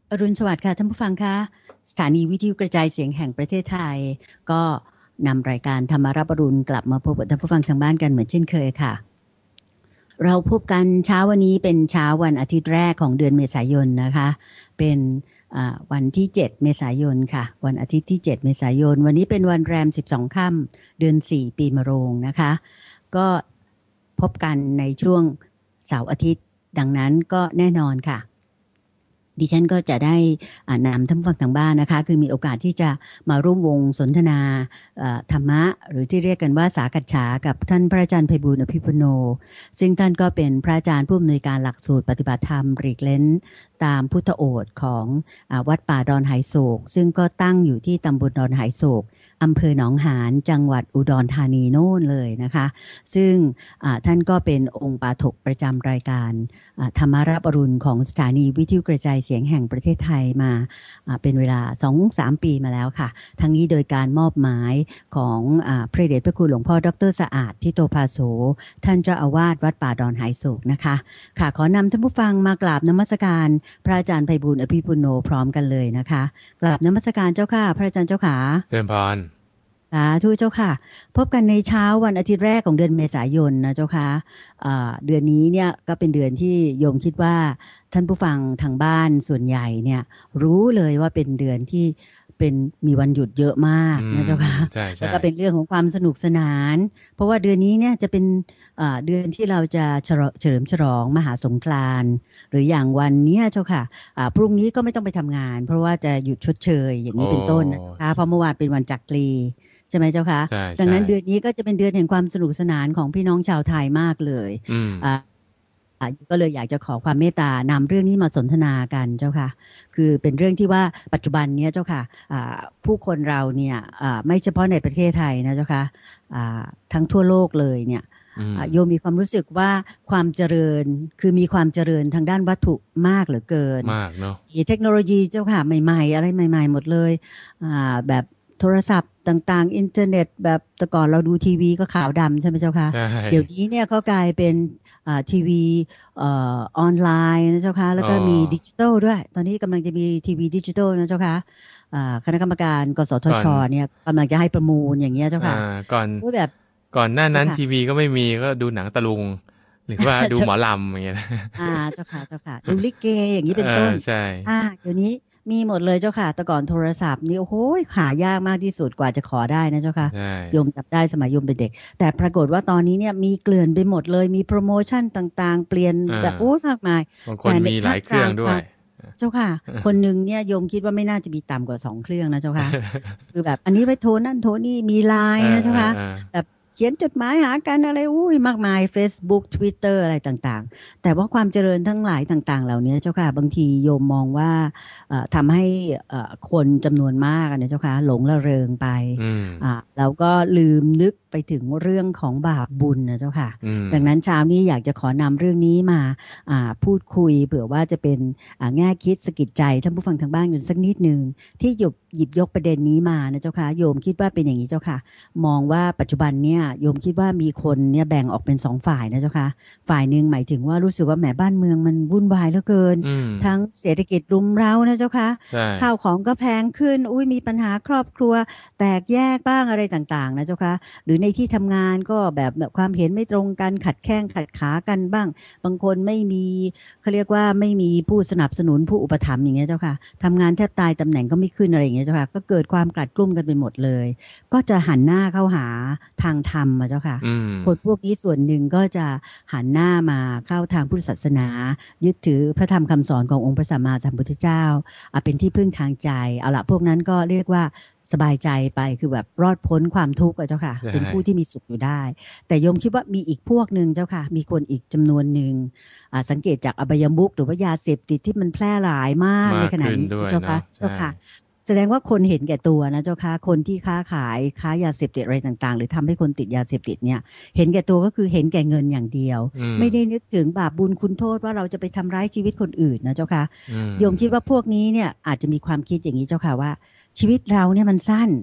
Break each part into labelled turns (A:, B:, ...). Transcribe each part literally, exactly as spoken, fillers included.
A: อรุณสวัสดิ์ค่ะท่านผู้ฟังคะสถานีวิทยุกระจายเสียงแห่งประเทศไทยก็นำรายการธรรมารับอรุณกลับมาพบกับท่านผู้ฟังทางบ้านกันเหมือนเช่นเคยค่ะเราพบกันเช้าวันนี้เป็นเช้าวันอาทิตย์แรกของเดือนเมษายนนะคะเป็นวันที่เจ็ดเมษายนค่ะวันอาทิตย์ที่เจ็ดเมษายนวันนี้เป็นวันแรมสิบสองค่ำเดือนสี่ปีมะโรงนะคะก็พบกันในช่วงเสาร์อาทิตย์ดังนั้นก็แน่นอนค่ะดิฉันก็จะได้นำท่านผู้ฟังทางบ้านนะคะคือมีโอกาสที่จะมาร่วมวงสนทนาธรรมะหรือที่เรียกกันว่าสากัจฉากับท่านพระอาจารย์ไพบูลย์อภิปุโนซึ่งท่านก็เป็นพระอาจารย์ผู้อำนวยการหลักสูตรปฏิบัติธรรมหลีกเล้นตามพุทธโอษฐ์ของวัดป่าดอนไหโศกซึ่งก็ตั้งอยู่ที่ตำบลดอนไหโศกอำเภอหนองหานจังหวัดอุดรธานีโน่นเลยนะคะซึ่งท่านก็เป็นองค์ปาฐกประจำรายการธรรมารับอรุณของสถานีวิทยุกระจายเสียงแห่งประเทศไทยมาเป็นเวลา สองถึงสาม ปีมาแล้วค่ะทั้งนี้โดยการมอบหมายของพระเดชพระคุณหลวงพ่อดร.สะอาดทิโตภาโสท่านเจ้าอาวาสวัดป่าดอนไหโศกนะคะค่ะขอนำท่านผู้ฟังมากราบนมัสการพระอาจารย์ไพบูลย์อภิปุโนพร้อมกันเลยนะคะกราบนมัสการเจ้าค่ะพระอาจารย์เจ้าขา
B: เชิญพร
A: สาธุเจ้าค่ะพบกันในเช้าวันอาทิตย์แรกของเดือนเมษายนนะเจ้าค่ะเดือนนี้เนี่ยก็เป็นเดือนที่โยมคิดว่าท่านผู้ฟังทางบ้านส่วนใหญ่เนี่ยรู้เลยว่าเป็นเดือนที่เป็นมีวันหยุดเยอะมากนะเจ้าค่ะแล้วก็เป็นเรื่องของความสนุกสนานเพราะว่าเดือนนี้เนี่ยจะเป็นเดือนที่เราจะเฉลิมฉลองมหาสงกรานต์หรืออย่างวันนี้เจ้าค่ะพรุ่งนี้ก็ไม่ต้องไปทำงานเพราะว่าจะหยุดชดเชยอย่างนี้เป็นต้นนะคะเพราะเมื่อวานเป็นวันจักรีใช่ไหมเจ้าคะดังนั้นเดือนนี้ก็จะเป็นเดือนแห่งความสนุกสนานของพี่น้องชาวไทยมากเลยอ่าก็เลยอยากจะขอความเมตตานำเรื่องนี้มาสนทนากันเจ้าค่ะคือเป็นเรื่องที่ว่าปัจจุบันนี้เจ้าค่ะผู้คนเราเนี่ยไม่เฉพาะในประเทศไทยนะเจ้าค่ะทั้งทั่วโลกเลยเนี่ยโยมมีความรู้สึกว่าความเจริญคือมีความเจริญทางด้านวัตถุมากเหลือเกิน
B: มากเนาะ
A: เทคโนโลยีเจ้าค่ะใหม่ๆอะไรใหม่ๆหมดเลยแบบโทรศัพท์ต่างๆอินเทอร์เน็ตแบบแต่ก่อนเราดูทีวีก็ขาวดำใช่ไหมเจ้าคะเดี๋ยวนี้เนี่ยก็กลายเป็นทีวีออนไลน์นะเจ้าคะแล้วก็มีดิจิทัลด้วยตอนนี้กำลังจะมีทีวีดิจิทัลนะเจ้าคะคณะกรรมการกสทชเนี่ยกำลังจะให้ประมูลอย่างเงี้ยเจ้าค่ะ
B: ก่อน
A: แบบ
B: ก่อนหน้านั้นทีวีก็ไม่มีก็ดูหนังตะลุงหรือว่าดูหมอลำอย่างเงี้ย
A: อ่าเจ้าค่ะเจ้าค่ะดูลิเกอย่างนี้เป็นต้น
B: ใช่
A: อ่าเดี๋ยวนี้มีหมดเลยเจ้าค่ะแต่ก่อนโทรศัพท์นี่โอ้โหหายากมากที่สุดกว่าจะขอได้นะเจ้าค่ะโยมจับได้สมัยโยมเป็นเด็กแต่ปรากฏว่าตอนนี้เนี่ยมีเกลื่อนไปหมดเลยมีโปรโมชั่นต่างๆเปลี่ยนแบบโอ้มากมาย
B: บางคนมีหลายเครื่องด้วย
A: เจ้าค่ะคนนึงเนี่ยโยมคิดว่าไม่น่าจะมีต่ำกว่าสองเครื่องนะเจ้าค่ะคือแบบอันนี้ไปโทรนั่นโทรนี่มีไลน์นะเจ้าค่ะแบบเขียนจดหมายหากันอะไรอุ้ยมากมาย Facebook Twitter อะไรต่างๆแต่ว่าความเจริญทั้งหลายต่างๆเหล่านี้เจ้าค่ะบางทีโยมมองว่าทำให้คนจำนวนมากนะเจ้าค่ะหลงระเริงไปแล้วก็ลืมนึกไปถึงเรื่องของบาปบุญนะเจ้าค่ะดังนั้นเช้านี้อยากจะขอนำเรื่องนี้มาพูดคุยเผื่อว่าจะเป็นแง่คิดสะกิดใจท่านผู้ฟังทางบ้านอยู่สักนิดนึงที่หยิบหยิบยกประเด็นนี้มานะเจ้าค่ะโยมคิดว่าเป็นอย่างนี้เจ้าค่ะมองว่าปัจจุบันเนี่ยโยมคิดว่ามีคนเนี่ยแบ่งออกเป็นสองฝ่ายนะเจ้าค่ะฝ่ายหนึ่งหมายถึงว่ารู้สึกว่าแหมบ้านเมืองมันวุ่นวายเหลือเกินทั้งเศรษฐกิจรุมเร้านะเจ้าค่ะข้าวของก็แพงขึ้นอุ้ยมีปัญหาครอบครัวแตกแยกบ้างอะไรต่างๆนะเจ้าค่ะหรือในที่ทำงานก็แบบแบบความเห็นไม่ตรงกันขัดแข้งขัดขากันบ้างบางคนไม่มีเขาเรียกว่าไม่มีผู้สนับสนุนผู้อุปถัมภ์อย่างเงี้ยเจ้าค่ะทำงานแทบตายตำแหน่งก็ไม่ขึ้นอะไรอย่างเงี้ยเจ้าค่ะก็เกิดความกลัดกลุ้มกันไปหมดเลยก็จะหันหน้าเข้าหาทางธรรมมาเจ้าค่ะคนพวกนี้ส่วนหนึ่งก็จะหันหน้ามาเข้าทางพุทธศาสนายึดถือพระธรรมคำสอนขององค์พระสัมมาสัมพุทธเจ้าเป็นที่พึ่งทางใจเอาละพวกนั้นก็เรียกว่าสบายใจไปคือแบบรอดพ้นความทุกข์เจ้าค่ะเป็นผู้ที่มีสุขอยู่ได้แต่โยมคิดว่ามีอีกพวกนึงเจ้าค่ะมีคนอีกจำนวนหนึ่งสังเกตจากอบายมุขหรือว่ายาเสพติดที่มันแพร่หลายมากในขณะนี้เจ้าค่ะเจ้าค่ะแสดงว่าคนเห็นแก่ตัวนะเจ้าค่ะคนที่ค้าขายค้ายาเสพติดอะไรต่างๆหรือทำให้คนติดยาเสพติดเนี่ยเห็นแก่ตัวก็คือเห็นแก่เงินอย่างเดียวไม่ได้นึกถึงบาปบุญคุณโทษว่าเราจะไปทำร้ายชีวิตคนอื่นนะเจ้าค่ะโยมคิดว่าพวกนี้เนี่ยอาจจะมีความคิดอย่างนี้เจ้าค่ะว่าชีวิตเราเนี่ยมันสั้น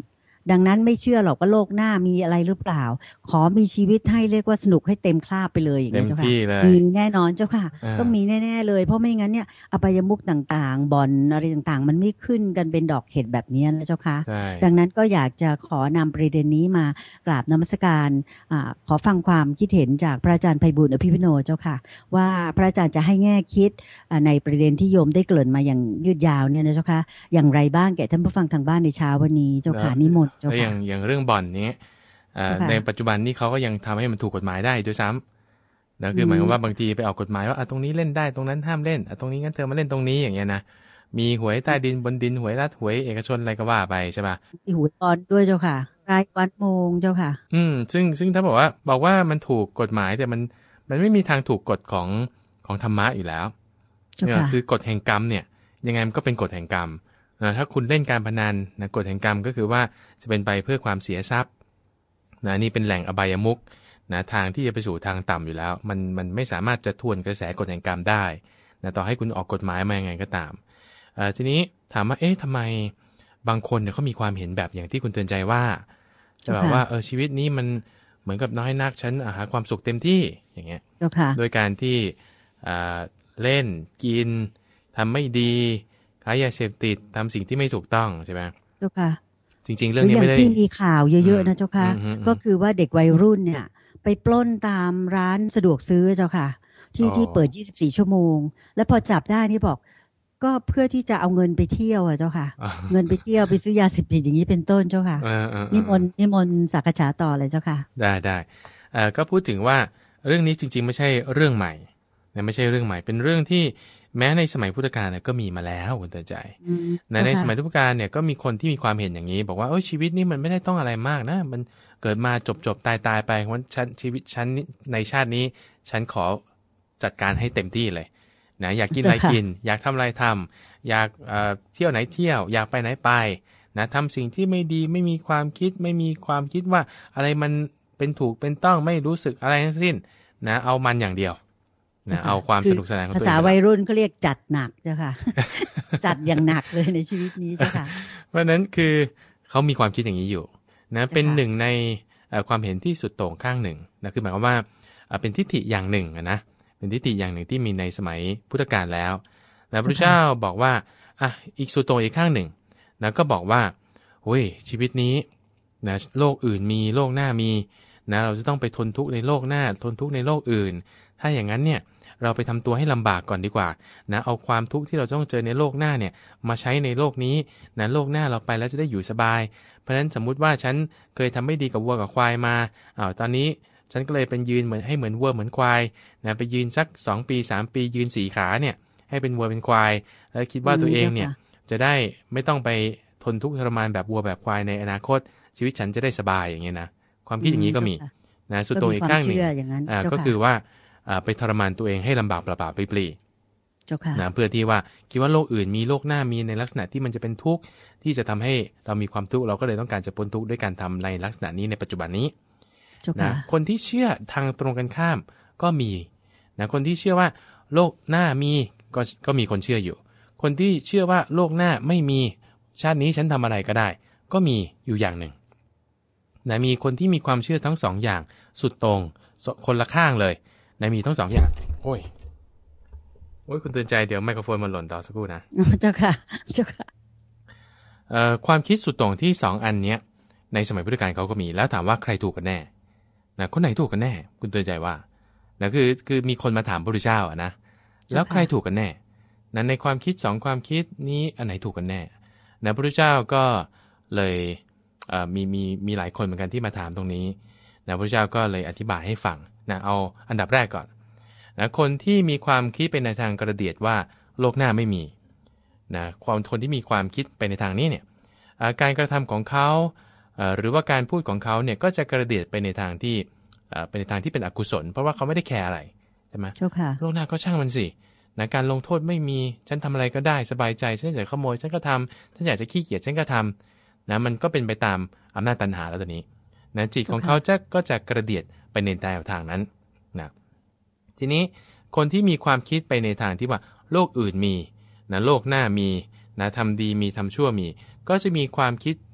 A: ดังนั้นไม่เชื่อหรอกว่าโลกหน้ามีอะไรหรือเปล่าขอมีชีวิตให้เรียกว่าสนุกให้เต็มคราบไปเลยอย่างนี้เจ้าค่ะมีแน่นอนเจ้าค่ะต้องมีแน่ๆเลยเพราะไม่งั้นเนี่ยอบายมุขต่างๆบ่อนอะไรต่างๆมันไม่ขึ้นกันเป็นดอกเห็ดแบบนี้นะเจ้าค่ะดังนั้นก็อยากจะขอนำประเด็นนี้มากราบนมัสการอ่าขอฟังความคิดเห็นจากพระอาจารย์ไพบูลย์อภิปุโนเจ้าค่ะว่าพระอาจารย์จะให้แง่คิดในประเด็นที่โยมได้เกริ่นมาอย่างยืดยาวเนี่ยนะเจ้าค่ะอย่างไรบ้างแก่ท่านผู้ฟังทางบ้านในเช้าวันนี้เจ้าค่ะนิมนต์เจ้าค่ะ
B: อย่างอย่างเรื่องบ่อนนี้ในปัจจุบันนี้เขาก็ยังทำให้มันถูกกฎหมายได้ด้วยซ้ำนะคือหมายความว่าบางทีไปออกกฎหมายว่าตรงนี้เล่นได้ตรงนั้นห้ามเล่นตรงนี้งั้นเธอมาเล่นตรงนี้อย่างเงี้ยนะมีหวยใต้ดินบนดินหวยรัฐหวยเอกชนอะไรก็ว่าไปใช่ป่ะ
A: มีหวยบอลด้วยเจ้าค่ะรายวันโมงเจ้าค่ะ
B: อืมซึ่งซึ่งถ้าบอกว่าบอกว่ามันถูกกฎหมายแต่มันมันไม่มีทางถูกกฎของของธรรมะอยู่แล้วเนี่ยคือกฎแห่งกรรมเนี่ยยังไงมันก็เป็นกฎแห่งกรรมนะถ้าคุณเล่นการพนันนะกฎแห่งกรรมก็คือว่าจะเป็นไปเพื่อความเสียทรัพย์นะนี่เป็นแหล่งอบายมุขนะทางที่จะไปสู่ทางต่ำอยู่แล้วมันมันไม่สามารถจะทวนกระแสกฎแห่งกรรมได้นะต่อให้คุณออกกฎหมายมายังไงก็ตามเอ่อทีนี้ถามว่าเอ๊ะทำไมบางคนเนี่ยเขามีความเห็นแบบอย่างที่คุณเตือนใจว่าจะแบบว่าเออชีวิตนี้มันเหมือนกับน้อยนักฉันหาความสุขเต็มที่อย่างเงี้ยโดยการที่อ่าเล่นกินทำไม่ดีค้ายาเสพติดทำสิ่งที่ไม่ถูกต้องใช่ไหม
A: เจ้าค่ะ
B: จริงๆเรื่องนี้ไม่ได้
A: ที่มีข่าวเยอะๆนะเจ้าค่ะก็คือว่าเด็กวัยรุ่นเนี่ยไปปล้นตามร้านสะดวกซื้อเจ้าค่ะที่ที่เปิดยี่สิบสี่ชั่วโมงแล้วพอจับได้นี่บอกก็เพื่อที่จะเอาเงินไปเที่ยวอ่ะเจ้าค่ะเงินไปเที่ยวไปซื้อยาเสพติดอย่างนี้เป็นต้นเจ้าค่ะนิมนต์นิมนต์สักษาต่อเลยเจ้าค่ะ
B: ได้ได้ก็พูดถึงว่าเรื่องนี้จริงๆไม่ใช่เรื่องใหม่ไม่ใช่เรื่องใหม่เป็นเรื่องที่แม้ในสมัยพุทธกาลเนี่ยก็มีมาแล้วคุณเตือนใจในในสมัยพุทธกาลเนี่ยก็มีคนที่มีความเห็นอย่างนี้บอกว่าโอ้ชีวิตนี่มันไม่ได้ต้องอะไรมากนะมันเกิดมาจบจบตายตายไปวันฉันชีวิตฉันในชาตินี้ฉันขอจัดการให้เต็มที่เลยนะอยากกินอะไรกินอยากทำอะไรทำอยากเที่ยวไหนเที่ยวอยากไปไหนไปนะทำสิ่งที่ไม่ดีไม่มีความคิดไม่มีความคิดว่าอะไรมันเป็นถูกเป็นต้องไม่รู้สึกอะไรทั้งสิ้นนะเอามันอย่างเดียวนะเอาความสนุกสนานของตัวเอง
A: ภาษาวัยรุ่นเขาเรียกจัดหนักเจ้าค่ะ จัดอย่างหนักเลยในชีวิตนี้เจ้าค่ะ
B: เพราะนั้นคือเขามีความคิดอย่างนี้อยู่นะเป็นหนึ่งในความเห็นที่สุดโต่งข้างหนึ่งนะคือหมายความว่าเป็นทิฏฐิอย่างหนึ่งนะเป็นทิฏฐิอย่างหนึ่งที่มีในสมัยพุทธกาลแล้วนะพระเจ้าบอกว่าอ่ะอีกสุดโต่งอีกข้างหนึ่งนะก็บอกว่าโอ้ยชีวิตนี้นะโลกอื่นมีโลกหน้ามีนะเราจะต้องไปทนทุกข์ในโลกหน้าทนทุกข์ในโลกอื่นถ้าอย่างนั้นเนี่ยเราไปทำตัวให้ลำบากก่อนดีกว่านะเอาความทุกข์ที่เราต้องเจอในโลกหน้าเนี่ยมาใช้ในโลกนี้นะโลกหน้าเราไปแล้วจะได้อยู่สบายเพราะฉะนั้นสมมุติว่าฉันเคยทำไม่ดีกับวัวกับควายมาอ้าวตอนนี้ฉันก็เลยเป็นยืนเหมือนให้เหมือนวัวเหมือนควายนะไปยืนสักสองปีสามปียืนสี่ขาเนี่ยให้เป็นวัวเป็นควายแล้วคิดว่าตัวเองเนี่ยจะได้ไม่ต้องไปทนทุกข์ทรมานแบบวัวแบบควายในอนาคตชีวิตฉันจะได้สบายอย่างเงี้ยนะความคิดอย่างนี้ก็มีนะสุดโต่งอีกข้างหนึ่งก็คือว่าไปทรมานตัวเองให้ลำบากเปล่าๆปลีๆนะเพื่อที่ว่าคิดว่าโลกอื่นมีโลกหน้ามีในลักษณะที่มันจะเป็นทุกข์ที่จะทำให้เรามีความทุกข์เราก็เลยต้องการจะพ้นทุกข์ด้วยการทำในลักษณะนี้ในปัจจุบันนี้นะคนที่เชื่อทางตรงกันข้ามก็มีนะคนที่เชื่อว่าโลกหน้ามีก็ก็มีคนเชื่ออยู่คนที่เชื่อว่าโลกหน้าไม่มีชาตินี้ฉันทำอะไรก็ได้ก็มีอยู่อย่างหนึ่งนะมีคนที่มีความเชื่อทั้งสองอย่างสุดตรงคนละข้างเลยนะมีทั้งสองอย่างโอ้ยโอ้ยคุณเตือนใจเดี๋ยวไมโครโฟนมันหล่นต่อสักครู่นะ
A: เจ้าค่ะเจ้าค่ะ
B: เอ่อความคิดสุดตรงที่สองอันเนี้ยในสมัยพุทธกาลเขาก็มีแล้วถามว่าใครถูกกันแน่นะคนไหนถูกกันแน่คุณเตือนใจว่านะคือคือมีคนมาถามพระพุทธเจ้าอ่ะนะแล้วใครถูกกันแน่นั้นในความคิดสองความคิดนี้อันไหนถูกกันแน่นะพระพุทธเจ้าก็เลยเอ่อมีมีมีหลายคนเหมือนกันที่มาถามตรงนี้นะพระพุทธเจ้าก็เลยอธิบายให้ฟังนะเอาอันดับแรกก่อนนะคนที่มีความคิดเป็นในทางกระเดียดว่าโลกหน้าไม่มีนะความคนที่มีความคิดไปในทางนี้เนี่ยการกระทำของเขาหรือว่าการพูดของเขาเนี่ยก็จะกระเดียดไปในทางที่เป็นในทางที่เป็นอกุศลเพราะว่าเขาไม่ได้แคร์อะไรใช่ไหมโลกหน้าก็ช่างมันสินะการลงโทษไม่มีฉันทำอะไรก็ได้สบายใจฉันอยากขโมยฉันก็ทำฉันอยากจะขี้เกียจฉันก็ทำนะมันก็เป็นไปตามอำนาจตัณหาแล้วตอนนี้นะจิตของเขาจะก็จะกระเดียดไปในทางนั้นนะทีนี้คนที่มีความคิดไปในทางที่ว่าโลกอื่นมีนะโลกหน้ามีนะทำดีมีทำชั่วมีก็จะมีความคิด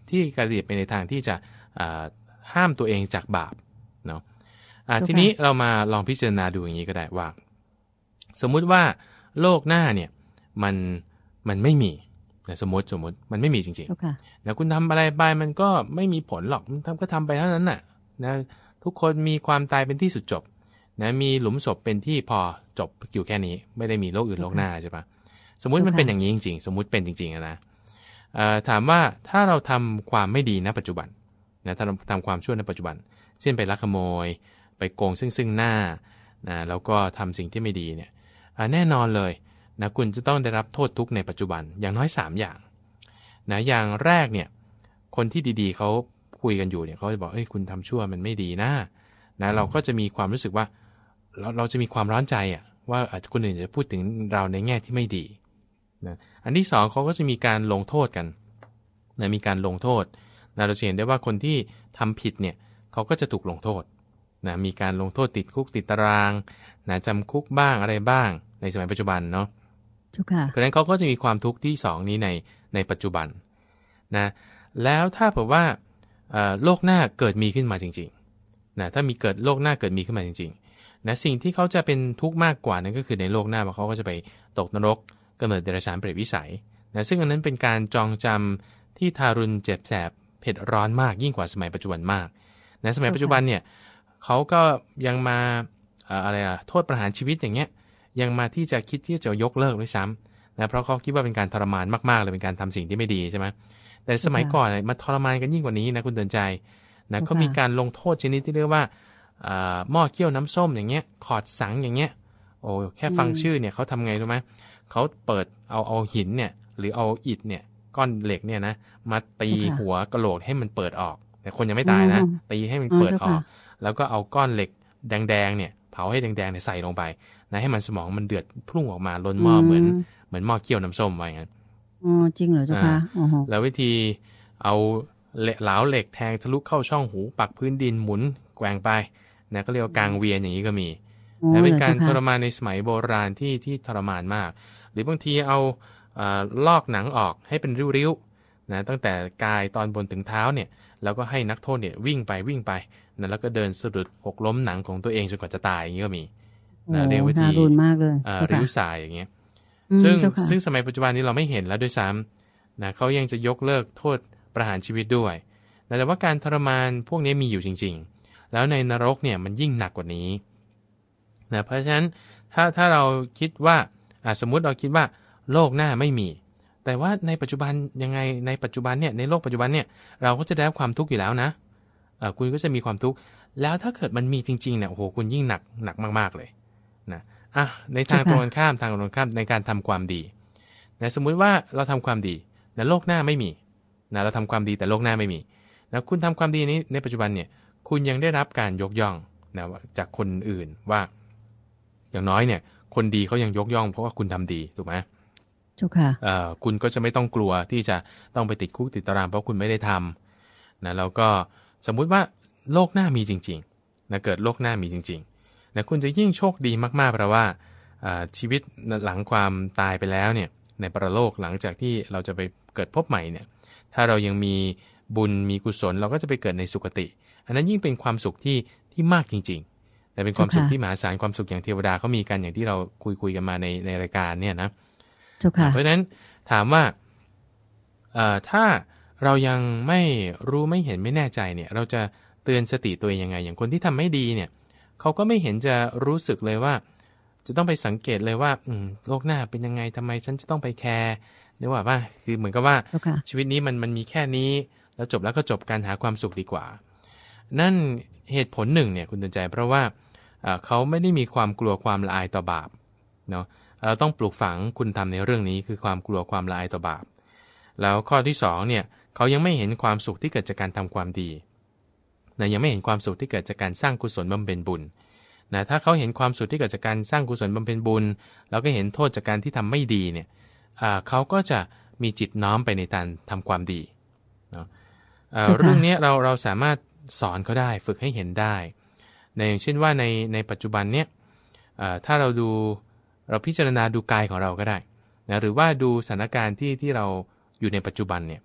B: ที่กระดิบไปในทางที่จะห้ามตัวเองจากบาปเนาะทีนี้เรามาลองพิจารณาดูอย่างนี้ก็ได้ว่าสมมุติว่าโลกหน้าเนี่ยมันมันไม่มีสมมติสมมติมันไม่มีจริงๆนะคุณทำอะไรไปมันก็ไม่มีผลหรอกทำก็ทำไปเท่านั้นน่ะนะทุกคนมีความตายเป็นที่สุดจบนะมีหลุมศพเป็นที่พอจบอยู่แค่นี้ไม่ได้มีโลกอื่นโลกหน้าใช่ปะสมมุติมันเป็นอย่างนี้จริงๆสมมุติเป็นจริงๆนะถามว่าถ้าเราทำความไม่ดีณปัจจุบันนะถ้าเราทำความชั่วในปัจจุบันเช่นไปลักขโมยไปโกงซึ่งซึ่งหน้านะแล้วก็ทำสิ่งที่ไม่ดีเนี่ยแน่นอนเลยนะคุณจะต้องได้รับโทษทุกข์ในปัจจุบันอย่างน้อยสามอย่างนะอย่างแรกเนี่ยคนที่ดีๆเขาคุยกันอยู่เนี่ยเขาจะบอกเอ้ยคุณทำชั่วมันไม่ดีนะนะเราก็จะมีความรู้สึกว่าเราเราจะมีความร้อนใจอ่ะว่าอาจจะคนอื่นจะพูดถึงเราในแง่ที่ไม่ดีนะอันที่สองเขาก็จะมีการลงโทษกันนะมีการลงโทษนะเราจะเห็นได้ว่าคนที่ทำผิดเนี่ยเขาก็จะถูกลงโทษนะมีการลงโทษติดคุกติดตารางนะจำคุกบ้างอะไรบ้างในสมัยปัจจุบันเนาะเพราะฉะนั้นเขาก็จะมีความทุกข์ที่สองนี้ในในปัจจุบันนะแล้วถ้าเผื่อว่าโลกหน้าเกิดมีขึ้นมาจริงๆนะถ้ามีเกิดโลกหน้าเกิดมีขึ้นมาจริงๆนะสิ่งที่เขาจะเป็นทุกข์มากกว่านั้นก็คือในโลกหน้าเขาก็จะไปตกนรกกำเนิดเดรัจฉานเปรตวิสัยนะซึ่งอันนั้นเป็นการจองจำที่ทารุณเจ็บแสบเผ็ดร้อนมากยิ่งกว่าสมัยปัจจุบันมากนะสมัยปัจจุบันเนี่ยเขาก็ยังมาอะไรอะโทษประหารชีวิตอย่างเงี้ยยังมาที่จะคิดที่จะยกเลิกด้วยซ้ำนะเพราะเขาคิดว่าเป็นการทรมานมากๆเลยเป็นการทำสิ่งที่ไม่ดีใช่ไหมแต่สมัยก่อนเนี่ยมาทรมานกันยิ่งกว่านี้นะคุณเตือนใจนะเขามีการลงโทษชนิดที่เรียกว่าหม้อเคี่ยวน้ำส้มอย่างเงี้ยขอดสังอย่างเงี้ยโอ้แค่ฟังชื่อเนี่ยเขาทำไงรู้ไหมเขาเปิดเอาเอาหินเนี่ยหรือเอาอิฐเนี่ยก้อนเหล็กเนี่ยนะมาตีหัวกะโหลกให้มันเปิดออกแต่คนยังไม่ตายนะตีให้มันเปิดออกแล้วก็เอาก้อนเหล็กแดงๆเนี่ยเผาให้แดงๆเนี่ยใส่ลงไปนะให้มันสมองมันเดือดพุ่งออกมาล้นหม้อเหมือนเหมือนหม้อเคี่ยวน้ำส้มไว้งั้น
A: อ๋อจริงเหรอเจ้าคะ
B: แล้ววิธีเอาเหลาเหล็กแทงทะลุเข้าช่องหูปักพื้นดินหมุนแกว่งไปนะก็เรียกว่ากางเวียนอย่างนี้ก็มีนะเป็นการทรมานในสมัยโบราณที่ที่ทรมานมากหรือบางทีเอาลอกหนังออกให้เป็นริ้วๆนะตั้งแต่กายตอนบนถึงเท้าเนี่ยแล้วก็ให้นักโทษเนี่ยวิ่งไปวิ่งไปนะแล้วก็เดินสะดุดหกล้มหนังของตัวเองจนกว่าจะตายอย่างนี้ก็มีนะเรียกวิธีริ้วสายอย่างเงี้ยซึ่งซึ่งสมัยปัจจุบันนี้เราไม่เห็นแล้วด้วยซ้ำนะเขายังจะยกเลิกโทษประหารชีวิตด้วยแต่ว่าการทรมานพวกนี้มีอยู่จริงๆแล้วในนรกเนี่ยมันยิ่งหนักกว่านี้นะเพราะฉะนั้นถ้าถ้าเราคิดว่าสมมุติเราคิดว่าโลกหน้าไม่มีแต่ว่าในปัจจุบันยังไงในปัจจุบันเนี่ยในโลกปัจจุบันเนี่ยเราก็จะได้รับความทุกข์อยู่แล้วนะคุณก็จะมีความทุกข์แล้วถ้าเกิดมันมีจริงๆเนี่ยโอ้โหคุณยิ่งหนักหนักมากๆเลยนะอ่ะในทางตรงกันข้ามทางตรงกันข้ามในการทำความดีนะสมมุติว่าเราทำความดีแต่โลกหน้าไม่มีนะเราทำความดีแต่โลกหน้าไม่มีนะคุณทำความดีนี้ในปัจจุบันเนี่ยคุณยังได้รับการยกย่องนะจากคนอื่นว่าอย่างน้อยเนี่ยคนดีเขายังยกย่องเพราะว่าคุณทำดีถูกไหม
A: ถูกค่ะ
B: คุณก็จะไม่ต้องกลัวที่จะต้องไปติดคุกติดตารางเพราะคุณไม่ได้ทำนะแล้วก็สมมุติว่าโลกหน้ามีจริงๆนะเกิดโลกหน้ามีจริงๆนะคุณจะยิ่งโชคดีมากๆเพราะว่าชีวิตหลังความตายไปแล้วเนี่ยในปรโลกหลังจากที่เราจะไปเกิดพบใหม่เนี่ยถ้าเรายังมีบุญมีกุศลเราก็จะไปเกิดในสุคติอันนั้นยิ่งเป็นความสุขที่ที่มากจริงๆแต่เป็นความสุขที่มหาศาลความสุขอย่างเทวดาเขามีกันอย่างที่เราคุยคุยกันมาในในรายการเนี่ยนะเพราะฉะนั้นถามว่าถ้าเรายังไม่รู้ไม่เห็นไม่แน่ใจเนี่ยเราจะเตือนสติตัวเองยังไงอย่างคนที่ทำไม่ดีเนี่ยเขาก็ไม่เห็นจะรู้สึกเลยว่าจะต้องไปสังเกตเลยว่าโลกหน้าเป็นยังไงทำไมฉันจะต้องไปแคร์นึกว่าว่าคือเหมือนกับว่า
A: okay.
B: ชีวิตนี้มันมันมีแค่นี้แล้วจบแล้วก็จบการหาความสุขดีกว่านั่นเหตุผลหนึ่งเนี่ยคุณเตือนใจเพราะว่าเขาไม่ได้มีความกลัวความละอายต่อบาปเนาะเราต้องปลูกฝังคุณทำในเรื่องนี้คือความกลัวความละอายต่อบาปแล้วข้อที่สองเนี่ยเขายังไม่เห็นความสุขที่เกิดจากการทำความดีนะยังไม่เห็นความสุขที่เกิดจากการสร้างกุศลบำเพ็ญบุญนะถ้าเขาเห็นความสุขที่เกิดจากการสร้างกุศลบำเพ็ญบุญแล้วก็เห็นโทษจากการที่ทำไม่ดีเนี่ยเขาก็จะมีจิตน้อมไปในการทำความดีเนาะเรื่องนี้เราเราสามารถสอนเขาได้ฝึกให้เห็นได้ในอย่างเช่นว่าในในปัจจุบันเนี่ยถ้าเราดูเราพิจารณาดูกายของเราก็ได้นะหรือว่าดูสถานการณ์ที่ที่เราอยู่ในปัจจุบันเนี่ยว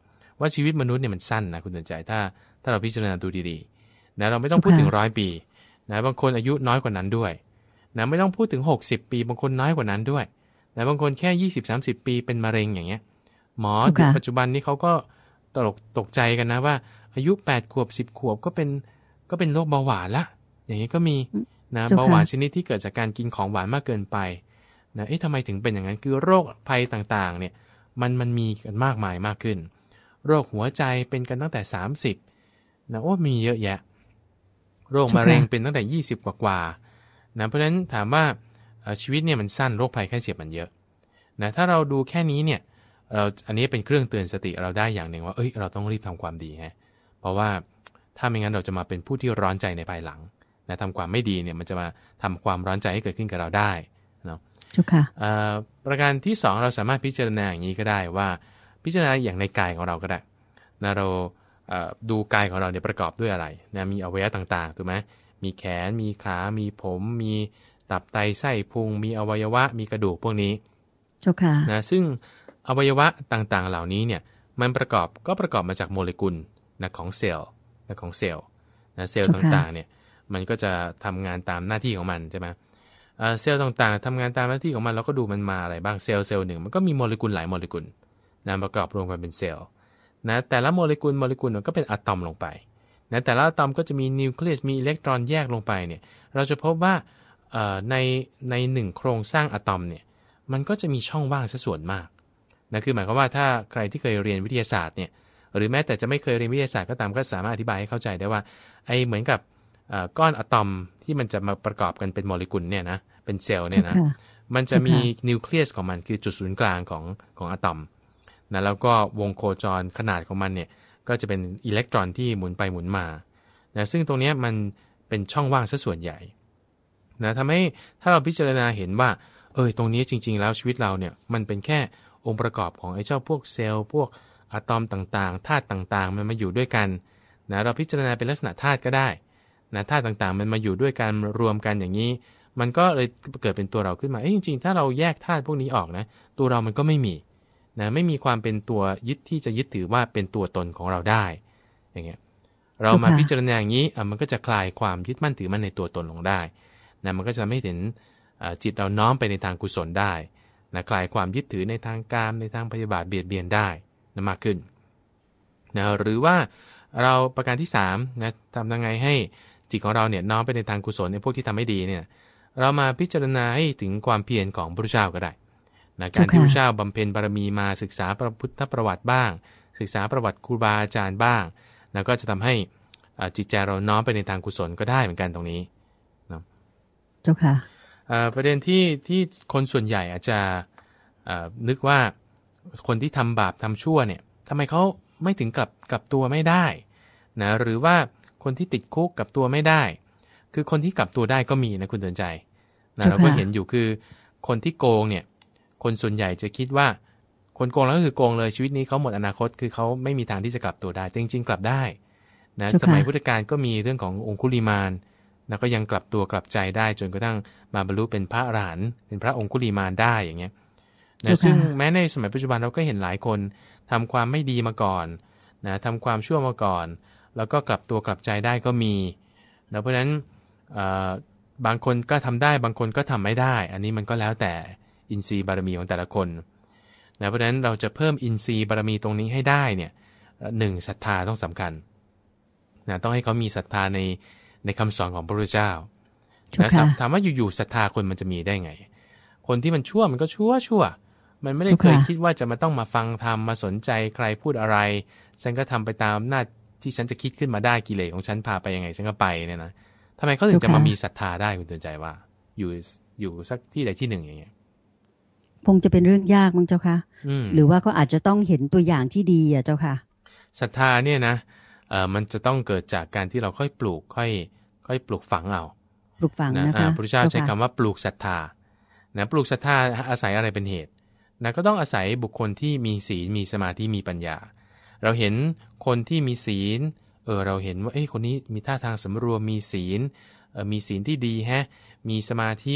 B: ว่าชีวิตมนุษย์เนี่ยมันสั้นนะคุณเตือนใจถ้าถ้าเราพิจารณาดูดีๆนะเราไม่ต้องพูดถึงร้อยปีนะบางคนอายุน้อยกว่านั้นด้วยนะไม่ต้องพูดถึงหกสิบปีบางคนน้อยกว่านั้นด้วยนะบางคนแค่ ยี่สิบถึงสามสิบ ปีเป็นมะเร็งอย่างเงี้ยหมอในปัจจุบันนี้เขาก็ตกตกใจกันนะว่าอายุแปดขวบสิบขวบก็เป็นก็เป็นโรคเบาหวานละอย่างนี้ก็มีนะเบาหวานชนิดที่เกิดจากการกินของหวานมากเกินไปนะเอ๊ะทำไมถึงเป็นอย่างนั้นคือโรคภัยต่างๆเนี่ยมันมันมีกันมากมายมากขึ้นโรคหัวใจเป็นกันตั้งแต่สามสิบนะโอ้มีเยอะแยะโรคมะเร็งเป็นตั้งแต่ยี่สิบกว่าๆนะเพราะฉะนั้นถามว่าชีวิตเนี่ยมันสั้นโรคภัยไข้เจ็บมันเยอะนะถ้าเราดูแค่นี้เนี่ยเราอันนี้เป็นเครื่องเตือนสติเราได้อย่างหนึ่งว่าเอ้ยเราต้องรีบทำความดีฮะเพราะว่าถ้าไม่งั้นเราจะมาเป็นผู้ที่ร้อนใจในภายหลังนะทำความไม่ดีเนี่ยมันจะมาทำความร้อนใจให้เกิดขึ้นกับเราได้เนาะประการที่สองเราสามารถพิจารณาอย่างนี้ก็ได้ว่าพิจารณาอย่างในกายของเราก็ได้นะเราดูกายของเราเนี่ยประกอบด้วยอะไรนะมีอวัยวะต่างๆถูกไหมมีแขนมีขามีผมมีตับไตไส้พุงมีอวัยวะมีกระดูกพวกนี้นะซึ่งอวัยวะต่างๆเหล่านี้เนี่ยมันประกอบก็ประกอบมาจากโมเลกุลนะของเซลล์นะของเซลล์นะเซลล์ต่างๆเนี่ยมันก็จะทำงานตามหน้าที่ของมันใช่ไหมเซลล์ต่างๆทำงานตามหน้าที่ของมันเราก็ดูมันมาอะไรบ้างเซลล์เซลล์หนึ่งมันก็มีโมเลกุลหลายโมเลกุลนะประกอบรวมกันเป็นเซลล์นะแต่ละโมเลกุลโมเลกุลมันก็เป็นอะตอมลงไปนะแต่ละอะตอมก็จะมีนิวเคลียสมีอิเล็กตรอนแยกลงไปเนี่ยเราจะพบว่าในในหนึ่งโครงสร้างอะตอมเนี่ยมันก็จะมีช่องว่างซะส่วนมากนะคือหมายความว่าถ้าใครที่เคยเรียนวิทยาศาสตร์เนี่ยหรือแม้แต่จะไม่เคยเรียนวิทยาศาสตร์ก็ตามก็สามารถอธิบายให้เข้าใจได้ว่าไอ้เหมือนกับก้อนอะตอมที่มันจะมาประกอบกันเป็นโมเลกุลเนี่ยนะเป็นเซลล์เนี่ยนะมันจะมีนิวเคลียสของมันคือจุดศูนย์กลางของของอะตอมนะแล้วก็วงโคจรขนาดของมันเนี่ยก็จะเป็นอิเล็กตรอนที่หมุนไปหมุนมานะซึ่งตรงนี้มันเป็นช่องว่างซะส่วนใหญ่นะทำให้ถ้าเราพิจารณาเห็นว่าเออตรงนี้จริงๆแล้วชีวิตเราเนี่ยมันเป็นแค่องค์ประกอบของไอ้เจ้าพวกเซลล์พวกอะตอมต่างๆธาตุต่างๆมันมาอยู่ด้วยกันนะเราพิจารณาเป็นลักษณะธาตุก็ได้นะธาตุต่างๆมันมาอยู่ด้วยกันรวมกันอย่างนี้มันก็เลยเกิดเป็นตัวเราขึ้นมาเอ้ยจริงๆถ้าเราแยกธาตุพวกนี้ออกนะตัวเรามันก็ไม่มีนะไม่มีความเป็นตัวยึดที่จะยึดถือว่าเป็นตัวตนของเราได้อย่างเงี้ยเรามาพิจารณาอย่างนี้อ่ะมันก็จะคลายความยึดมั่นถือมั่นในตัวตนลงได้นะมันก็จะไม่เห็นจิตเราน้อมไปในทางกุศลได้นะคลายความยึดถือในทางกามในทางพยาบาทเบียดเบียนได้นะมากขึ้นนะหรือว่าเราประการที่สามนะทำยังไงให้จิตของเราเนี่ยน้อมไปในทางกุศลในพวกที่ทำไม่ดีเนี่ยเรามาพิจารณาให้ถึงความเพียรของพระพุทธเจ้าก็ได้นะการที่พระพุทธเจ้าบำเพ็ญบารมีมาศึกษาพระพุทธประวัติบ้างศึกษาประวัติครูบาอาจารย์บ้างนะก็จะทำให้จิตใจเราน้อมไปในทางกุศลก็ได้เหมือนกันตรงนี้นะ
A: เจ้าค่ะ
B: ประเด็นที่ที่คนส่วนใหญ่อาจจะนึกว่าคนที่ทำบาปทำชั่วเนี่ยทำไมเขาไม่ถึงกลับกลับตัวไม่ได้นะหรือว่าคนที่ติดคุกกลับตัวไม่ได้คือคนที่กลับตัวได้ก็มีนะคุณเตือนใจนะเราก็เห็นอยู่คือคนที่โกงเนี่ยคนส่วนใหญ่จะคิดว่าคนโกงแล้วก็คือโกงเลยชีวิตนี้เขาหมดอนาคตคือเขาไม่มีทางที่จะกลับตัวได้แต่จริงๆกลับได้นะสมัยพุทธกาลก็มีเรื่องขององคุลิมานนะก็ยังกลับตัวกลับใจได้จนกระทั่งมาบรรลุเป็นพระอรหันต์เป็นพระองคุลิมานได้อย่างเงี้ยนะซึ่งแม้ในสมัยปัจจุบันเราก็เห็นหลายคนทำความไม่ดีมาก่อนนะทำความชั่วมาก่อนแล้วก็กลับตัวกลับใจได้ก็มีนะเพราะฉะนั้นบางคนก็ทำได้บางคนก็ทำไม่ได้อันนี้มันก็แล้วแต่อินทรีย์บารมีของแต่ละคนนะเพราะฉะนั้นเราจะเพิ่มอินทรีย์บารมีตรงนี้ให้ได้เนี่ยหนึ่งศรัทธาต้องสำคัญนะต้องให้เขามีศรัทธาในในคำสอนของพระพุทธเจ้านะถามว่าอยู่ๆศรัทธาคนมันจะมีได้ไงคนที่มันชั่วมันก็ชั่วชั่วมันไม่ได้เคยคิดว่าจะมาต้องมาฟังธรรมมาสนใจใครพูดอะไรฉันก็ทำไปตามหน้าที่ฉันจะคิดขึ้นมาได้กิเลสของฉันพาไปยังไงฉันก็ไปเนี่ยนะทำไมเขาถึงจะมามีศรัทธาได้คุณเตือนใจว่าอยู่อยู่สักที่ใดที่หนึ่งอย่างเงี้ย
A: คงจะเป็นเรื่องยากมั้งเจ้าค่ะหรือว่าเขาอาจจะต้องเห็นตัวอย่างที่ดีอ่ะเจ้าค่ะ
B: ศรัทธาเนี่ยนะเอ่อมันจะต้องเกิดจากการที่เราค่อยปลูกค่อยค่อยปลูกฝังเอา
A: ปลูกฝังนะคะ
B: พระพุทธเจ้าใช้คำว่าปลูกศรัทธานะปลูกศรัทธาอาศัยอะไรเป็นเหตุนะก็ต้องอาศัยบุคคลที่มีศีลมีสมาธิมีปัญญาเราเห็นคนที่มีศีลเออเราเห็นว่าเอ้ยคนนี้มีท่าทางสำรวมมีศีลเออมีศีลที่ดีแฮะมีสมาธิ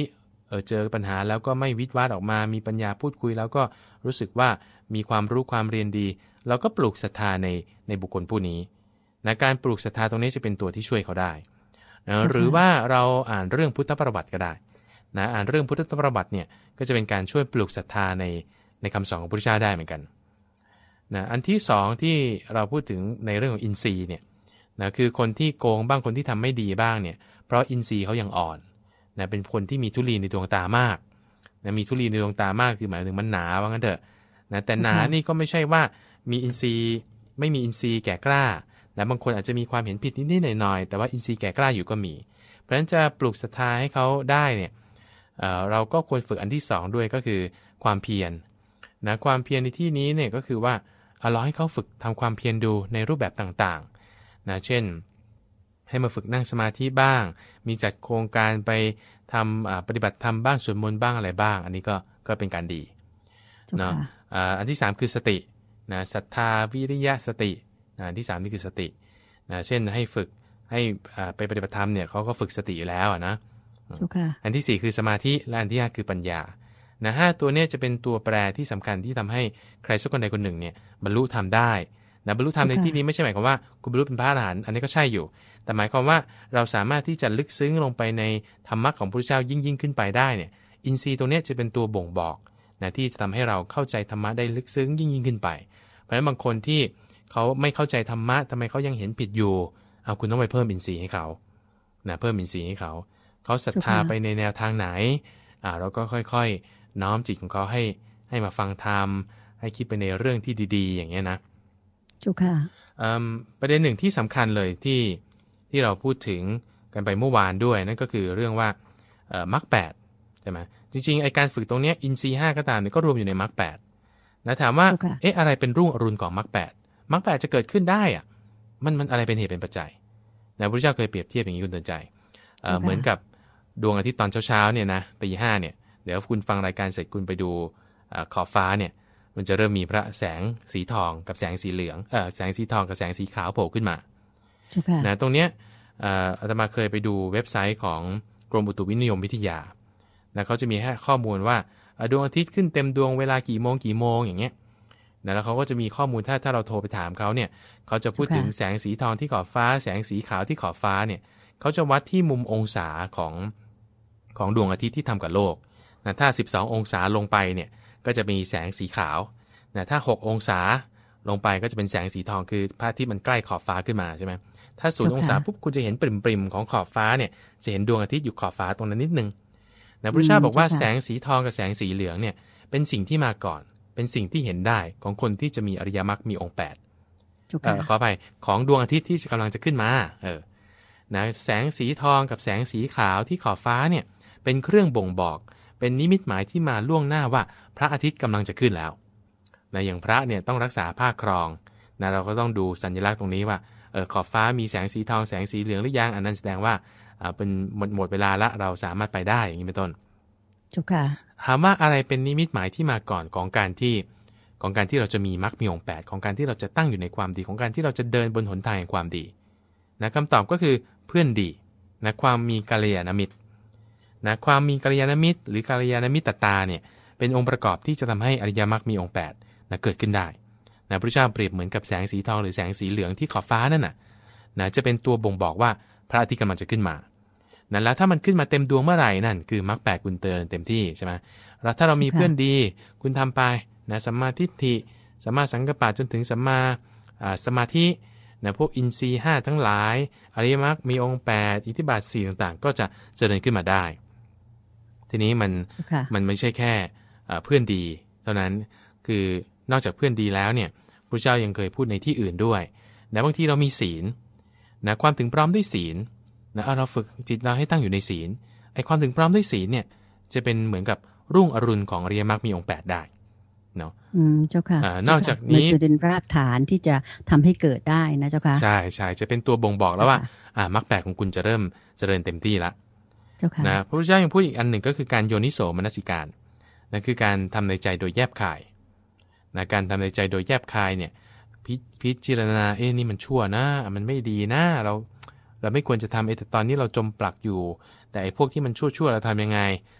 B: เออเจอปัญหาแล้วก็ไม่วิตวาทออกมามีปัญญาพูดคุยแล้วก็รู้สึกว่ามีความรู้ความเรียนดีเราก็ปลูกศรัทธาในในบุคคลผู้นี้นะการปลูกศรัทธาตรงนี้จะเป็นตัวที่ช่วยเขาได้นะหรือว่าเราอ่านเรื่องพุทธประวัติก็ได้นะอ่านเรื่องพุทธประวัติเนี่ยก็จะเป็นการช่วยปลูกศรัทธาในในคำสอนของพระพุทธเจ้าได้เหมือนกันนะอันที่สองที่เราพูดถึงในเรื่องของอินทรีย์เนี่ยนะคือคนที่โกงบ้างคนที่ทำไม่ดีบ้างเนี่ยเพราะอินทรีย์เขายังอ่อนนะเป็นคนที่มีทุลีในดวงตามากนะมีทุลีในดวงตามากคือหมายถึงมันหนาว่างั้นเถอะนะแต่หนานี่ก็ไม่ใช่ว่ามีอินทรีย์ไม่มีอินทรีย์แก่กล้านะบางคนอาจจะมีความเห็นผิดนิดๆหน่อยๆแต่ว่าอินทรีย์แก่กล้าอยู่ก็มีเพราะฉะนั้นจะปลูกศรัทธาให้เขาได้เนี่ย เอ่อ เราก็ควรฝึกอันที่สองด้วยก็คือความเพียรนะความเพียรในที่นี้เนี่ยก็คือว่าเราให้เขาฝึกทำความเพียรดูในรูปแบบต่างๆนะเช่นให้มาฝึกนั่งสมาธิบ้างมีจัดโครงการไปทำปฏิบัติธรรมบ้างสวดมนต์บ้างอะไรบ้างอันนี้ก็ก็เป็นการดีเนาะอันที่สามคือสตินะศรัทธาวิริยะสตินะอันที่สามนี่คือสตินะเช่นให้ฝึกให้ไปปฏิบัติธรรมเนี่ยเขาก็ฝึกสติอยู่แล้วนะอันที่สี่คือสมาธิและอันที่ห้าคือปัญญานะห้าตัวนี้จะเป็นตัวแปรที่สำคัญที่ทำให้ใครสักคนใดคนหนึ่งเนี่ยบรรลุธรรมได้นะบรรลุธรรมในที่นี้ไม่ใช่หมายความว่าคุณบรรลุเป็นพระอรหันต์อันนี้ก็ใช่อยู่แต่หมายความว่าเราสามารถที่จะลึกซึ้งลงไปในธรรมะของพระพุทธเจ้ายิ่งยิ่งขึ้นไปได้เนี่ยอินทรีย์ตัวนี้จะเป็นตัวบ่งบอกนะที่จะทำให้เราเข้าใจธรรมะได้ลึกซึ้งยิ่งยิ่งขึ้นไปเพราะฉะนั้นบางคนที่เขาไม่เข้าใจธรรมะทำไมเขายังเห็นผิดอยู่เอาคุณต้องไปเพิ่มอินทรีย์ให้เขานะเพิ่มอินทรีย์ให้เขาเขาศรัทธาไปในแนวทางไหนอ่าเราก็ค่อยๆน้อมจิตของเขาให้ให้มาฟังธรรมให้คิดไปในเรื่องที่ดีๆอย่างเงี้ยนะ
A: จุค่ะ
B: ประเด็นหนึ่งที่สำคัญเลยที่ที่เราพูดถึงกันไปเมื่อวานด้วยนั่นก็คือเรื่องว่ามรรคแปดใช่ไหมจริงๆไอการฝึกตรงนี้อินทรีย์ห้าก็ตามเนี่ยก็รวมอยู่ในมรรคแปดนะถามว่าเอ๊ะอะไรเป็นรุ่งอรุณของมรรคแปดมรรคแปดจะเกิดขึ้นได้อะมันมันอะไรเป็นเหตุเป็นปัจจัยนะพระพุทธเจ้าเคยเปรียบเทียบอย่างนี้คุณเตือนใจเหมือนกับดวงอาทิตย์ตอนเช้าๆเนี่ยนะตีห้าเนี่ยเดี๋ยวคุณฟังรายการเสร็จคุณไปดูขอบฟ้าเนี่ยมันจะเริ่มมีพระแสงสีทองกับแสงสีเหลืองเออแสงสีทองกับแสงสีขาวโผล่ขึ้นมานะตรงเนี้ยอาตมาเคยไปดูเว็บไซต์ของกรมอุตุนิยมวิทยานะเขาจะมีให้ข้อมูลว่าดวงอาทิตย์ขึ้นเต็มดวงเวลากี่โมงกี่โมงอย่างเงี้ยนะแล้วเขาก็จะมีข้อมูลถ้าถ้าเราโทรไปถามเขาเนี่ยเขาจะพูดถึงแสงสีทองที่ขอบฟ้าแสงสีขาวที่ขอบฟ้าเนี่ยเขาจะวัดที่มุมองศาของของดวงอาทิตย์ที่ทำกับโลกนะถ้าสิบสององศาลงไปเนี่ยก็จะมีแสงสีขาวนะถ้าหกองศาลงไปก็จะเป็นแสงสีทองคือพระอาทิตย์มันใกล้ขอบฟ้าขึ้นมาใช่ไหมถ้าศูนย์องศาปุ๊บคุณจะเห็นปริมๆของขอบฟ้าเนี่ยจะเห็นดวงอาทิตย์อยู่ขอบฟ้าตรงนั้นนิดนึงนะพระพุทธเจ้าบอกว่าแสงสีทองกับแสงสีเหลืองเนี่ยเป็นสิ่งที่มาก่อนเป็นสิ่งที่เห็นได้ของคนที่จะมีอริยมรรคมีองค์แปดเอ่อขอไปของดวงอาทิตย์ที่กำลังจะขึ้นมาเออนะแสงสีทองกับแสงสีขาวที่ขอบฟ้าเนี่ยเป็นเครื่องบ่งบอกเป็นนิมิตหมายที่มาล่วงหน้าว่าพระอาทิตย์กำลังจะขึ้นแล้วนะอย่างพระเนี่ยต้องรักษาผ้าครองนะเราก็ต้องดูสัญลักษณ์ตรงนี้ว่าเออขอบฟ้ามีแสงสีทองแสงสีเหลืองหรือยังอันนั้นแสดงว่าอ่าเป็นหมดหมดเวลาละเราสามารถไปได้อย่างนี้เป็นต้น
A: จุค่ะ
B: ถามว่าอะไรเป็นนิมิตหมายที่มาก่อนของการที่ของการที่เราจะมีมรรคมีองค์แปดของการที่เราจะตั้งอยู่ในความดีของการที่เราจะเดินบนหนทางแห่งความดีนะคำตอบก็คือเพื่อนดีนะความมีกัลยาณมิตรนะความมีกัลยาณมิตรหรือกัลยาณมิตรตาเนี่ยเป็นองค์ประกอบที่จะทำให้อริยมรรคมีองค์แปดนะเกิดขึ้นได้นะพระเจ้าเปรียบเหมือนกับแสงสีทองหรือแสงสีเหลืองที่ขอบฟ้านั่นน่ะนะจะเป็นตัวบ่งบอกว่าพระอาทิตย์กำลังจะขึ้นมานั่นแล้วถ้ามันขึ้นมาเต็มดวงเมื่อไหร่นั่นคือมรรคแปดคุณเตือนเต็มที่ใช่ไหมแล้วถ้าเรามีเพื่อนดีคุณทำไปนะสัมมาทิฏฐิสัมมาสังกัปปะจนถึงสัมมาสมาธินะพวกอินทรีย์ห้าทั้งหลายอริยมรรคมีองค์แปดอิทธิบาทสี่ต่างๆก็จะเจริญขึ้นมาได้ทีนี้มันมันไม่ใช่แค่เพื่อนดีเท่านั้นคือนอกจากเพื่อนดีแล้วเนี่ยพระเจ้ายังเคยพูดในที่อื่นด้วยนะบางทีเรามีศีลนะความถึงพร้อมด้วยศีลนะเราฝึกจิตเราให้ตั้งอยู่ในศีลไอ้ความถึงพร้อมด้วยศีลเนี่ยจะเป็นเหมือนกับรุ่งอรุณของอริยมรรคมีองค์แปดได้เนาะ
A: อืมเจ้าค่ะ
B: นอกจากนี้
A: มันเป็นรากฐานที่จะทำให้เกิดได้นะเจ้าค่ะ
B: ใช่ใช่จะเป็นตัวบ่งบอกแล้วว่าอ่ามรรคแปดของคุณจะเริ่มเจริญเต็มที่ละ
A: เจ้าค่ะ
B: นะพระพุทธเจ้ายังพูดอีกอันหนึ่งก็คือการโยนิโสมนสิการนั่นคือการทำในใจโดยแยบคายนะการทำในใจโดยแยบคายเนี่ยพพิจารณาเอ๊ะนี่มันชั่วนะมันไม่ดีนะเราเราไม่ควรจะทำไอ้แต่ตอนนี้เราจมปลักอยู่แต่ไอ้พวกที่มันชั่วๆเราทำยังไง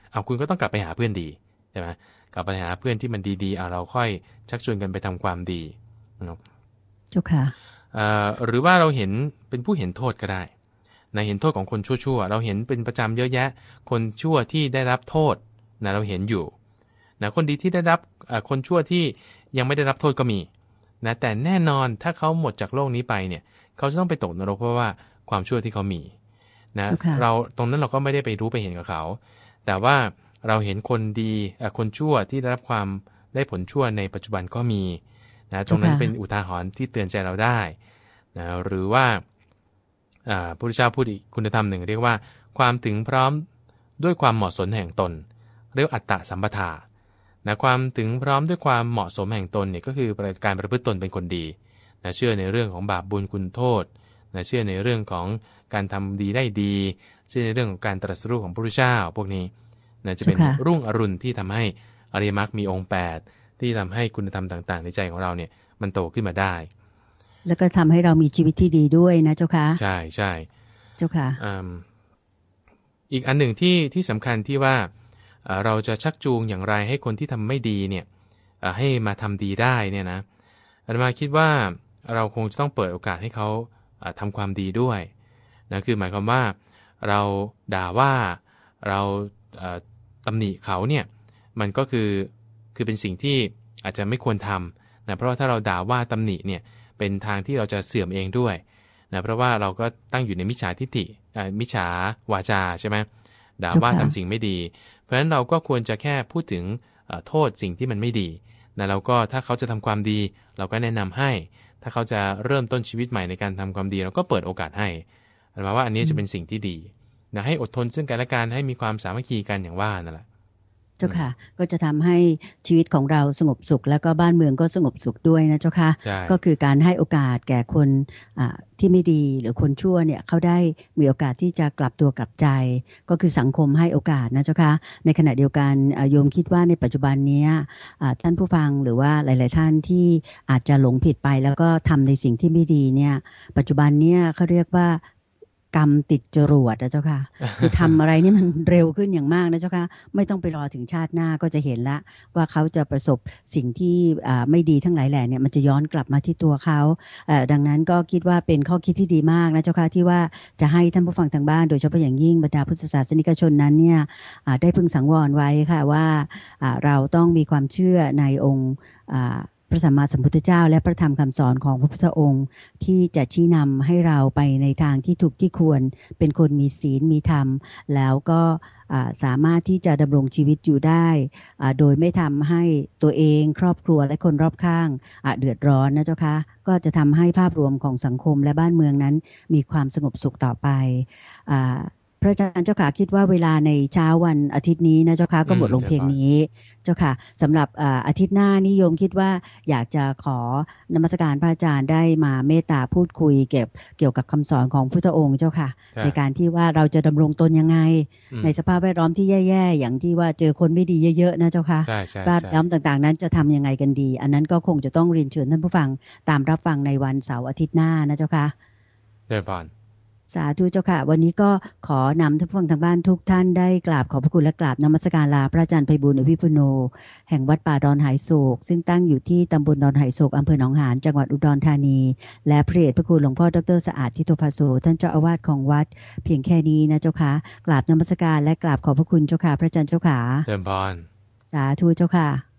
B: เอาคุณก็ต้องกลับไปหาเพื่อนดีใช่ไหมกลับไปหาเพื่อนที่มันดีๆเอาเราค่อยชักชวนกันไปทำความดีนะ
A: เจ้าค่ะ
B: หรือว่าเราเห็นเป็นผู้เห็นโทษก็ได้นะเห็นโทษของคนชั่วๆเราเห็นเป็นประจำเยอะแยะคนชั่วที่ได้รับโทษนะเราเห็นอยู่นะคนดีที่ได้รับคนชั่วที่ยังไม่ได้รับโทษก็มีนะแต่แน่นอนถ้าเขาหมดจากโลกนี้ไปเนี่ยเขาจะต้องไปตกนรกเพราะว่าความชั่วที่เขามีนะเราตรงนั้นเราก็ไม่ได้ไปรู้ไปเห็นกับเขาแต่ว่าเราเห็นคนดีคนชั่วที่ได้รับความได้ผลชั่วในปัจจุบันก็มีนะตรงนั้นเป็นอุทาหรณ์ที่เตือนใจเราได้นะหรือว่าพระพุทธเจ้าพูดอีกคุณธรรมหนึ่งเรียกว่าความถึงพร้อมด้วยความเหมาะสมแห่งตนเรียกอัตตสัมปทานะความถึงพร้อมด้วยความเหมาะสมแห่งตนเนี่ยก็คือการประพฤติตนเป็นคนดีนะเชื่อในเรื่องของบาปบุญคุณโทษนะเชื่อในเรื่องของการทำดีได้ดีเชื่อในเรื่องของการตรัสรู้ของพระพุทธเจ้าพวกนี้นะจะเป็นรุ่งอรุณที่ทำให้อริยมรรคมีองค์แปดที่ทำให้คุณธรรมต่างๆในใจของเราเนี่ยมันโตขึ้นมาได้
A: แล้วก็ทำให้เรามีชีวิตที่ดีด้วยนะเจ้าค่ะ
B: ใช่ใช่
A: เจ้าค่ะ
B: อีกอันหนึ่งที่ที่สำคัญที่ว่าเราจะชักจูงอย่างไรให้คนที่ทำไม่ดีเนี่ยให้มาทำดีได้เนี่ยนะอาตมาคิดว่าเราคงจะต้องเปิดโอกาสให้เขาทำความดีด้วยนะคือหมายความว่าเราด่าว่าเราตำหนิเขาเนี่ยมันก็คือคือเป็นสิ่งที่อาจจะไม่ควรทำนะเพราะว่าถ้าเราด่าว่าตำหนิเนี่ยเป็นทางที่เราจะเสื่อมเองด้วยนะเพราะว่าเราก็ตั้งอยู่ในมิจฉาทิฏฐิมิจฉาวาจาใช่ไหมด่าว่าทำสิ่งไม่ดีเพราะฉะนั้นเราก็ควรจะแค่พูดถึงโทษสิ่งที่มันไม่ดีนะแล้วก็ถ้าเขาจะทำความดีเราก็แนะนำให้ถ้าเขาจะเริ่มต้นชีวิตใหม่ในการทำความดีเราก็เปิดโอกาสให้หมายว่าอันนี้จะเป็นสิ่งที่ดีนะให้อดทนซึ่งกันและกันให้มีความสามัคคีกันอย่างว่านั่นแหละ
A: เจ้าค่ะก็จะทำให้ชีวิตของเราสงบสุขแล้วก็บ้านเมืองก็สงบสุขด้วยนะเจ้าค่ะก็คือการให้โอกาสแก่คนที่ไม่ดีหรือคนชั่วเนี่ยเขาได้มีโอกาสที่จะกลับตัวกลับใจก็คือสังคมให้โอกาสนะเจ้าค่ะในขณะเดียวกันโยมคิดว่าในปัจจุบันนี้ท่านผู้ฟังหรือว่าหลายๆท่านที่อาจจะหลงผิดไปแล้วก็ทำในสิ่งที่ไม่ดีเนี่ยปัจจุบันเนี่ยเขาเรียกว่ากรรมติดจรวดนะเจ้าค่ะคือทำอะไรนี่มันเร็วขึ้นอย่างมากนะเจ้าค่ะไม่ต้องไปรอถึงชาติหน้าก็จะเห็นละว่าเขาจะประสบสิ่งที่ไม่ดีทั้งหลายแหล่เนี่ยมันจะย้อนกลับมาที่ตัวเขาดังนั้นก็คิดว่าเป็นข้อคิดที่ดีมากนะเจ้าค่ะที่ว่าจะให้ท่านผู้ฟังทางบ้านโดยเฉพาะอย่างยิ่งบรรดาพุทธศาสนิกชนนั้นเนี่ยได้พึงสังวรไว้ค่ะว่าเราต้องมีความเชื่อในองค์พระสัมมาสัมพุทธเจ้าและพระธรรมคำสอนของพระพุทธองค์ที่จะชี้นำให้เราไปในทางที่ถูกที่ควรเป็นคนมีศีลมีธรรมแล้วก็สามารถที่จะดำรงชีวิตอยู่ได้โดยไม่ทำให้ตัวเองครอบครัวและคนรอบข้างเดือดร้อนนะเจ้าคะก็จะทำให้ภาพรวมของสังคมและบ้านเมืองนั้นมีความสงบสุขต่อไปพระอาจารย์เจ้าค่ะคิดว่าเวลาในเช้าวันอาทิตย์นี้นะเจ้าค่ะก็หมดลงเพียงนี้เจ้าค่ะสำหรับอาทิตย์หน้านิยมคิดว่าอยากจะขอนมัสการพระอาจารย์ได้มาเมตตาพูดคุยเกี่ยวเกี่ยวกับคำสอนของพุทธองค์เจ้าค่ะในการที่ว่าเราจะดำรงตนยังไงในสภาพแวดล้อมที่แย่ๆอย่างที่ว่าเจอคนไม่ดีเยอะๆนะเจ้าค่ะแวดล้อมต่างๆนั้นจะทำยังไงกันดีอันนั้นก็คงจะต้องเรียนเชิญท่านผู้ฟังตามรับฟังในวันเสาร์อาทิตย์หน้านะเจ้าค่ะ
B: เชิญพร
A: สาธุเจ้าค่ะวันนี้ก็ขอนำท่านผู้ฟังทางบ้านทุกท่านได้กราบขอบพระคุณและกราบนมัสการลาพระอาจารย์ไพบูลย์อภิปุโนแห่งวัดป่าดอนหายโศกซึ่งตั้งอยู่ที่ตำบลดอนหายโศกอำเภอหนองหานจังหวัดอุดรธานีและพระเดชพระคุณหลวงพ่อดร.สะอาดทิโตภาโสท่านเจ้าอาวาสของวัดเพียงแค่นี้นะเจ้าค่ะกราบนมัสการและกราบขอบพระคุณเจ้าค่ะพระอาจารย์เจ้าค่ะ
B: เชิญพร
A: สาธุเจ้าค่ะ